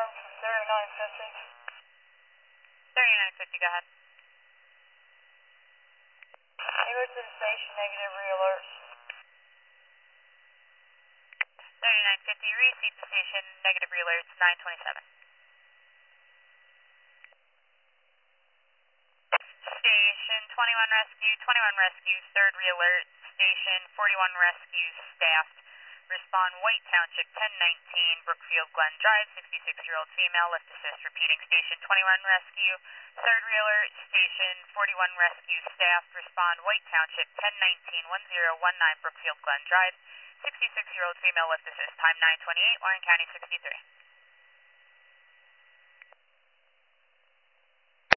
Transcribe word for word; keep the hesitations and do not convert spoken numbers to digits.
alarm from thirty-nine fifty. thirty-nine fifty, go ahead. Alert to the station, negative re-alerts. thirty-nine fifty, receive the station, negative re-alerts, nine twenty-seven. Station twenty-one Rescue, twenty-one Rescue, third re-alert, Station forty-one Rescue, staffed. Respond White Township, ten nineteen, Brookfield Glen Drive, sixty-six-year-old female, lift assist, repeating Station twenty-one Rescue, third re-alert, Station forty-one Rescue, staffed. Respond White Township, ten nineteen, ten nineteen, Brookfield Glen Drive, sixty-six-year-old female, lift assist, time nine twenty-eight, Warren County sixty-three.